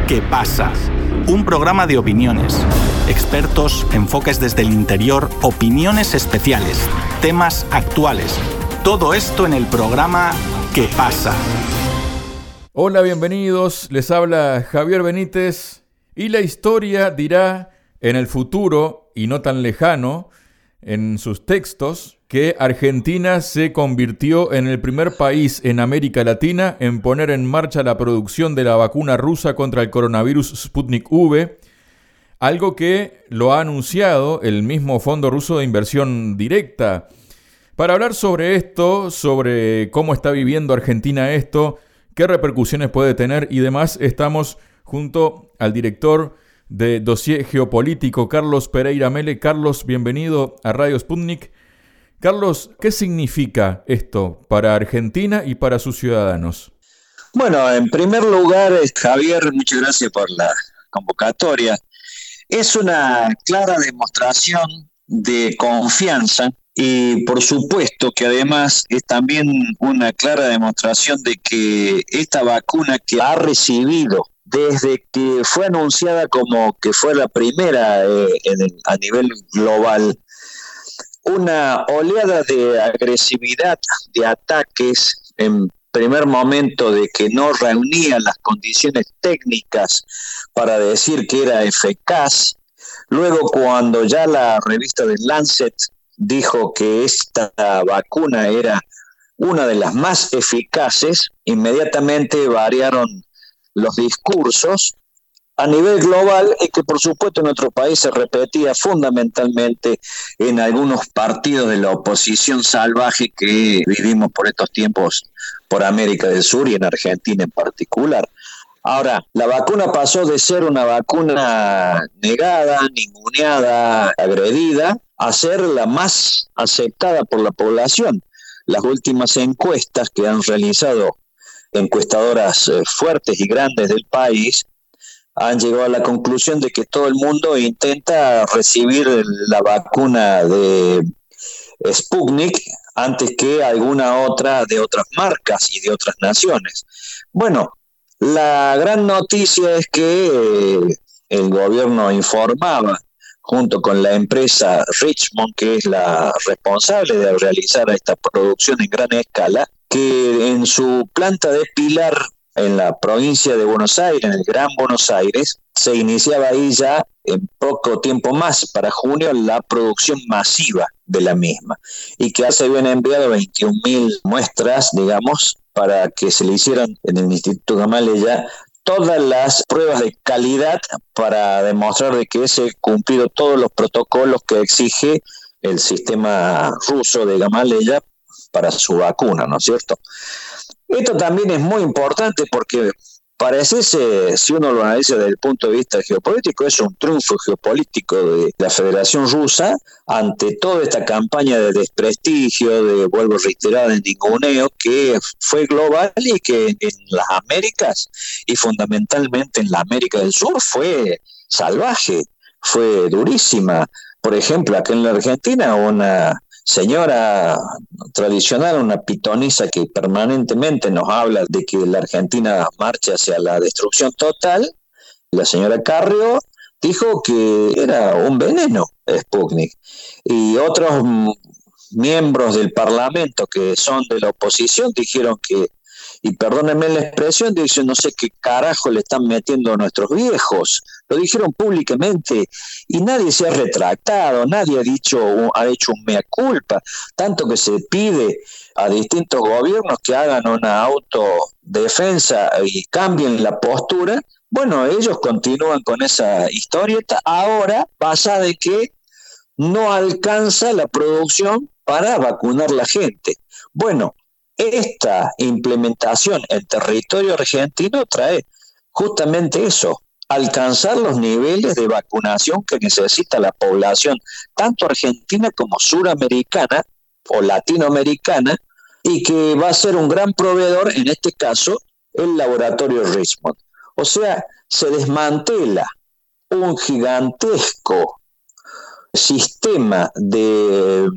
¿Qué pasa? Un programa de opiniones, expertos, enfoques desde el interior, opiniones especiales, temas actuales. Todo esto en el programa ¿Qué pasa? Hola, bienvenidos. Les habla Javier Benítez y la historia dirá en el futuro, y no tan lejano, en sus textos, que Argentina se convirtió en el primer país en América Latina en poner en marcha la producción de la vacuna rusa contra el coronavirus Sputnik V, algo que lo ha anunciado el mismo Fondo Ruso de Inversión Directa. Para hablar sobre esto, sobre cómo está viviendo Argentina esto, qué repercusiones puede tener y demás, estamos junto al director de Dossier Geopolítico, Carlos Pereira Mele. Carlos, bienvenido a Radio Sputnik. Carlos, ¿qué significa esto para Argentina y para sus ciudadanos? Bueno, en primer lugar, Javier, muchas gracias por la convocatoria. Es una clara demostración de confianza y por supuesto que además es también una clara demostración de que esta vacuna que ha recibido desde que fue anunciada como que fue la primera a nivel global, una oleada de agresividad, de ataques, en primer momento de que no reunía las condiciones técnicas para decir que era eficaz. Luego, cuando ya la revista The Lancet dijo que esta vacuna era una de las más eficaces, inmediatamente variaron los discursos a nivel global y que por supuesto en nuestro país se repetía fundamentalmente en algunos partidos de la oposición salvaje que vivimos por estos tiempos por América del Sur y en Argentina en particular. Ahora, la vacuna pasó de ser una vacuna negada, ninguneada, agredida, a ser la más aceptada por la población. Las últimas encuestas que han realizado encuestadoras fuertes y grandes del país han llegado a la conclusión de que todo el mundo intenta recibir la vacuna de Sputnik antes que alguna otra de otras marcas y de otras naciones. Bueno, la gran noticia es que el gobierno informaba junto con la empresa Richmond, que es la responsable de realizar esta producción en gran escala, que en su planta de Pilar, en la provincia de Buenos Aires, en el Gran Buenos Aires, se iniciaba ahí ya en poco tiempo más, para junio, la producción masiva de la misma, y que se habían enviado 21.000 muestras, digamos, para que se le hicieran en el Instituto Gamaleya todas las pruebas de calidad para demostrar de que se han cumplido todos los protocolos que exige el sistema ruso de Gamaleya para su vacuna, ¿no es cierto? Esto también es muy importante porque parece, si uno lo analiza desde el punto de vista geopolítico, es un triunfo geopolítico de la Federación Rusa ante toda esta campaña de desprestigio, de, vuelvo a reiterar, de ninguneo, que fue global y que en las Américas y fundamentalmente en la América del Sur fue salvaje, fue durísima. Por ejemplo, acá en la Argentina una señora tradicional, una pitonisa que permanentemente nos habla de que la Argentina marcha hacia la destrucción total, la señora Carrió dijo que era un veneno Sputnik. Y otros miembros del Parlamento que son de la oposición dijeron que, y perdónenme la expresión, dicen no sé qué carajo le están metiendo a nuestros viejos. Lo dijeron públicamente y nadie se ha retractado, nadie ha hecho un mea culpa, tanto que se pide a distintos gobiernos que hagan una autodefensa y cambien la postura. Bueno, ellos continúan con esa historieta ahora basada en que no alcanza la producción para vacunar la gente. Bueno, esta implementación en territorio argentino trae justamente eso, alcanzar los niveles de vacunación que necesita la población, tanto argentina como suramericana o latinoamericana, y que va a ser un gran proveedor, en este caso, el laboratorio Richmond. O sea, se desmantela un gigantesco sistema de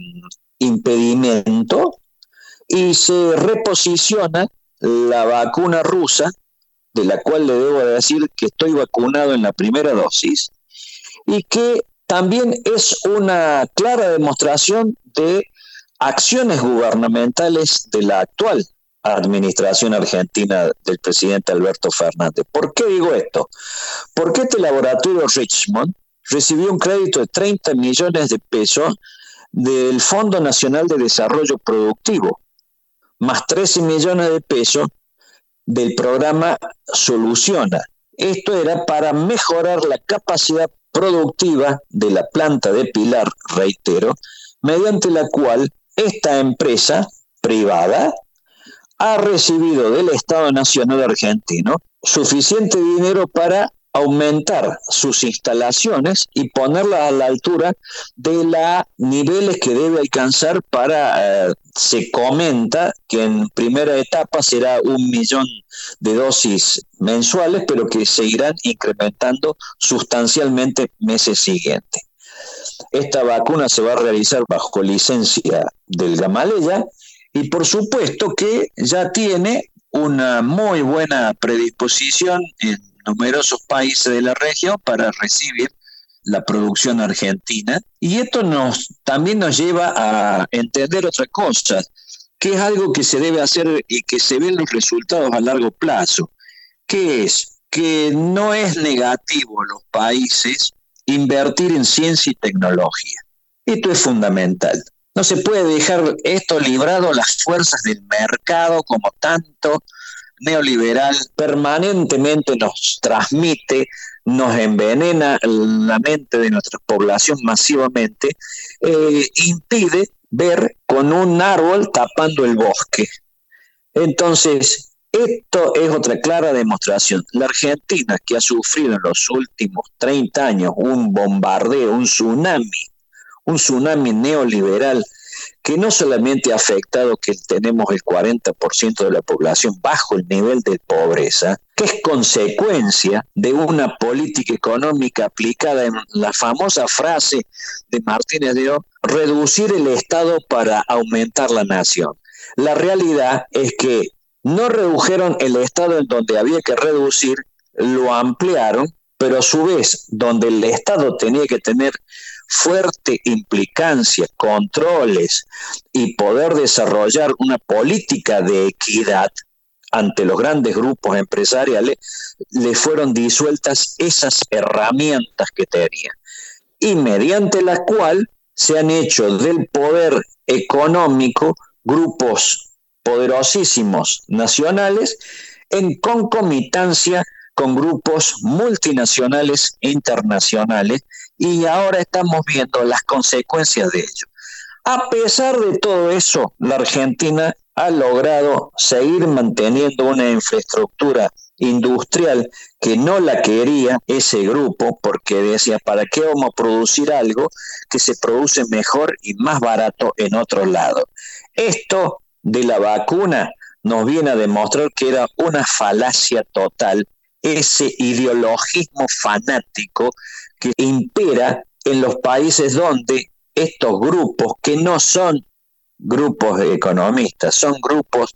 impedimento y se reposiciona la vacuna rusa de la cual le debo decir que estoy vacunado en la primera dosis, y que también es una clara demostración de acciones gubernamentales de la actual administración argentina del presidente Alberto Fernández. ¿Por qué digo esto? Porque este laboratorio Richmond recibió un crédito de 30 millones de pesos del Fondo Nacional de Desarrollo Productivo, más 13 millones de pesos del programa Soluciona. Esto era para mejorar la capacidad productiva de la planta de Pilar, reitero, mediante la cual esta empresa privada ha recibido del Estado Nacional Argentino suficiente dinero para aumentar sus instalaciones y ponerlas a la altura de los niveles que debe alcanzar para, se comenta que en primera etapa será 1 millón de dosis mensuales, pero que se irán incrementando sustancialmente meses siguientes. Esta vacuna se va a realizar bajo licencia del Gamaleya y por supuesto que ya tiene una muy buena predisposición en numerosos países de la región para recibir la producción argentina. Y esto también nos lleva a entender otra cosa, que es algo que se debe hacer y que se ven los resultados a largo plazo, que es que no es negativo a los países invertir en ciencia y tecnología. Esto es fundamental. No se puede dejar esto librado a las fuerzas del mercado, como tanto neoliberal permanentemente nos transmite, nos envenena la mente de nuestra población masivamente, impide ver con un árbol tapando el bosque. Entonces, esto es otra clara demostración. La Argentina, que ha sufrido en los últimos 30 años un bombardeo, un tsunami neoliberal, que no solamente ha afectado que tenemos el 40% de la población bajo el nivel de pobreza, que es consecuencia de una política económica aplicada en la famosa frase de Martínez de O, reducir el Estado para aumentar la nación. La realidad es que no redujeron el Estado en donde había que reducir, lo ampliaron, pero a su vez, donde el Estado tenía que tener fuerte implicancia, controles y poder desarrollar una política de equidad ante los grandes grupos empresariales, le fueron disueltas esas herramientas que tenía, y mediante la cual se han hecho del poder económico grupos poderosísimos nacionales en concomitancia con grupos multinacionales e internacionales, y ahora estamos viendo las consecuencias de ello. A pesar de todo eso, la Argentina ha logrado seguir manteniendo una infraestructura industrial que no la quería ese grupo, porque decía, ¿para qué vamos a producir algo que se produce mejor y más barato en otro lado? Esto de la vacuna nos viene a demostrar que era una falacia total, ese ideologismo fanático que impera en los países donde estos grupos, que no son grupos economistas, son grupos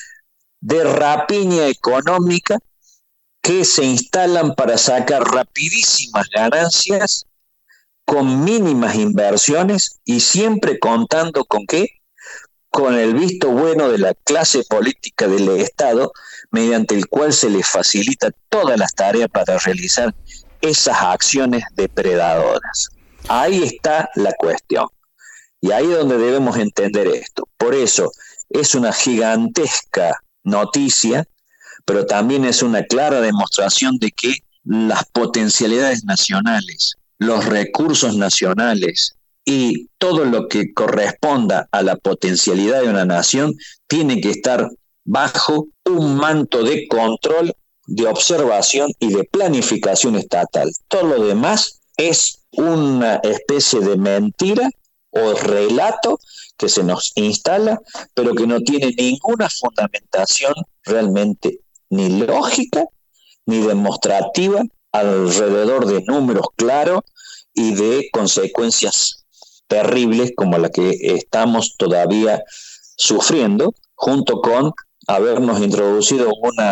de rapiña económica que se instalan para sacar rapidísimas ganancias con mínimas inversiones y siempre contando con ¿qué? Con el visto bueno de la clase política del Estado, mediante el cual se les facilita todas las tareas para realizar esas acciones depredadoras. Ahí está la cuestión. Y ahí es donde debemos entender esto. Por eso es una gigantesca noticia, pero también es una clara demostración de que las potencialidades nacionales, los recursos nacionales y todo lo que corresponda a la potencialidad de una nación tiene que estar bajo un manto de control, de observación y de planificación estatal. Todo lo demás es una especie de mentira o relato que se nos instala, pero que no tiene ninguna fundamentación realmente ni lógica ni demostrativa alrededor de números claros y de consecuencias terribles como la que estamos todavía sufriendo, junto con habernos introducido una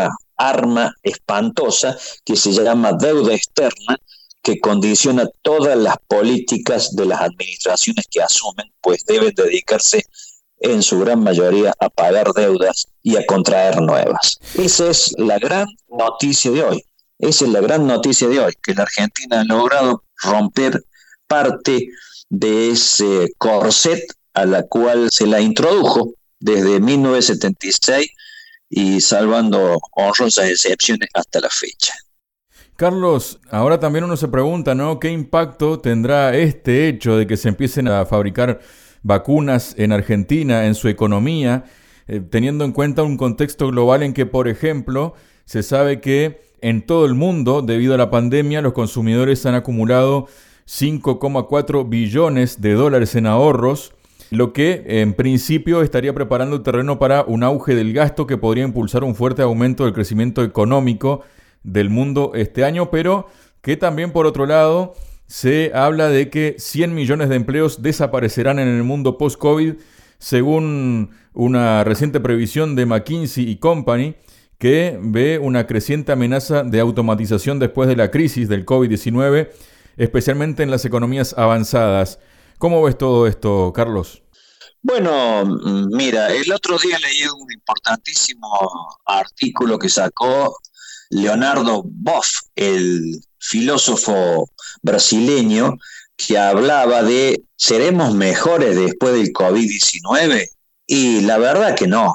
arma espantosa que se llama deuda externa, que condiciona todas las políticas de las administraciones que asumen, pues deben dedicarse en su gran mayoría a pagar deudas y a contraer nuevas. Esa es la gran noticia de hoy. Esa es la gran noticia de hoy, que la Argentina ha logrado romper parte de ese corset a la cual se la introdujo desde 1976 y salvando honrosas excepciones hasta la fecha. Carlos, ahora también uno se pregunta, ¿no? ¿Qué impacto tendrá este hecho de que se empiecen a fabricar vacunas en Argentina, en su economía, teniendo en cuenta un contexto global en que, por ejemplo, se sabe que en todo el mundo, debido a la pandemia, los consumidores han acumulado 5,4 billones de dólares en ahorros, lo que en principio estaría preparando el terreno para un auge del gasto que podría impulsar un fuerte aumento del crecimiento económico del mundo este año, pero que también, por otro lado, se habla de que 100 millones de empleos desaparecerán en el mundo post-COVID, según una reciente previsión de McKinsey y Company, que ve una creciente amenaza de automatización después de la crisis del COVID-19, especialmente en las economías avanzadas. ¿Cómo ves todo esto, Carlos? Bueno, mira, el otro día leí un importantísimo artículo que sacó Leonardo Boff, el filósofo brasileño, que hablaba de ¿seremos mejores después del COVID-19? Y la verdad que no.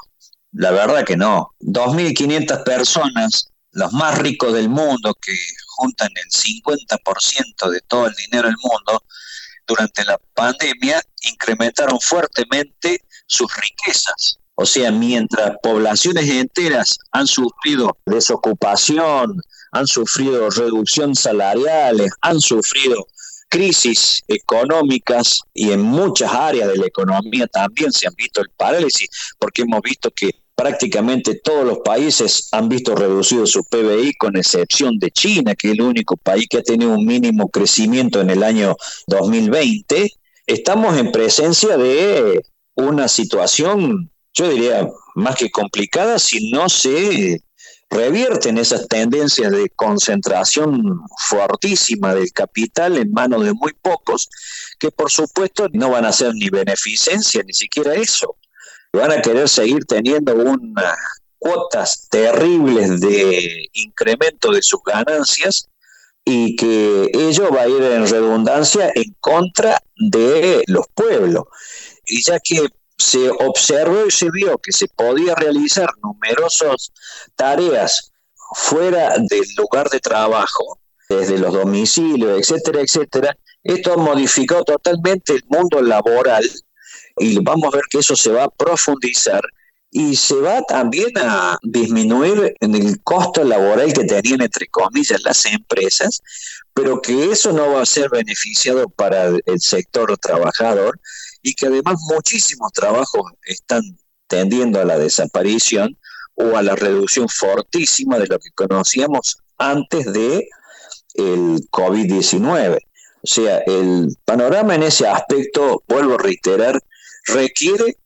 2.500 personas, los más ricos del mundo, que juntan el 50% de todo el dinero del mundo, durante la pandemia incrementaron fuertemente sus riquezas. O sea, mientras poblaciones enteras han sufrido desocupación, han sufrido reducción salariales, han sufrido crisis económicas y en muchas áreas de la economía también se han visto el parálisis, porque hemos visto que prácticamente todos los países han visto reducido su PBI, con excepción de China, que es el único país que ha tenido un mínimo crecimiento en el año 2020. Estamos en presencia de una situación, yo diría, más que complicada, si no se revierten esas tendencias de concentración fortísima del capital en manos de muy pocos, que por supuesto no van a ser ni beneficencia, ni siquiera eso. Van a querer seguir teniendo unas cuotas terribles de incremento de sus ganancias, y que ello va a ir en redundancia en contra de los pueblos. Y ya que se observó y se vio que se podía realizar numerosas tareas fuera del lugar de trabajo, desde los domicilios, etcétera, etcétera, esto ha modificado totalmente el mundo laboral, y vamos a ver que eso se va a profundizar y se va también a disminuir en el costo laboral que tenían, entre comillas, las empresas, pero que eso no va a ser beneficiado para el sector trabajador, y que además muchísimos trabajos están tendiendo a la desaparición o a la reducción fortísima de lo que conocíamos antes de el COVID-19. O sea, el panorama en ese aspecto, vuelvo a reiterar, requiere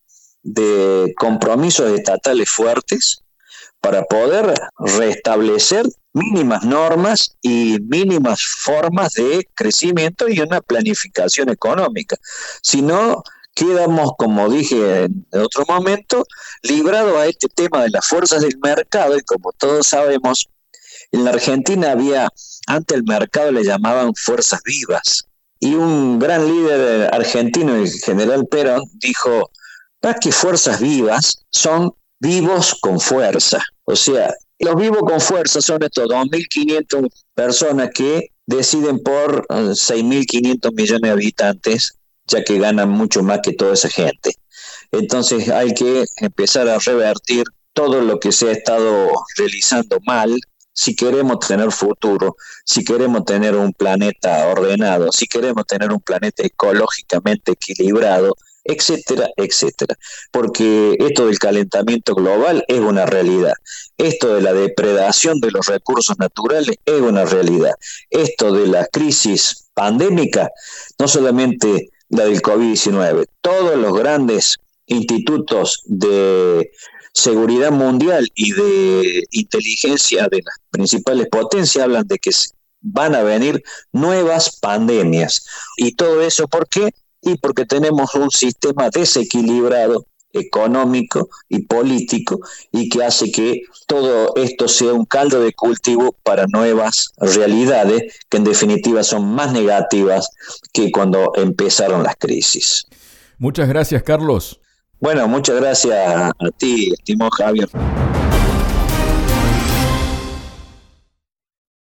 de compromisos estatales fuertes para poder restablecer mínimas normas y mínimas formas de crecimiento y una planificación económica. Si no, quedamos, como dije en otro momento, librados a este tema de las fuerzas del mercado, y como todos sabemos, en la Argentina antes el mercado le llamaban fuerzas vivas, y un gran líder argentino, el general Perón, dijo: más que fuerzas vivas, son vivos con fuerza. O sea, los vivos con fuerza son estos 2.500 personas que deciden por 6.500 millones de habitantes, ya que ganan mucho más que toda esa gente. Entonces hay que empezar a revertir todo lo que se ha estado realizando mal, si queremos tener futuro, si queremos tener un planeta ordenado, si queremos tener un planeta ecológicamente equilibrado, etcétera, etcétera. Porque esto del calentamiento global es una realidad. Esto de la depredación de los recursos naturales es una realidad. Esto de la crisis pandémica, no solamente la del COVID-19, todos los grandes institutos de seguridad mundial y de inteligencia de las principales potencias hablan de que van a venir nuevas pandemias. ¿Y todo eso por qué? Y porque tenemos un sistema desequilibrado económico y político, y que hace que todo esto sea un caldo de cultivo para nuevas realidades que en definitiva son más negativas que cuando empezaron las crisis. Muchas gracias, Carlos. Bueno, muchas gracias a ti, estimado Javier.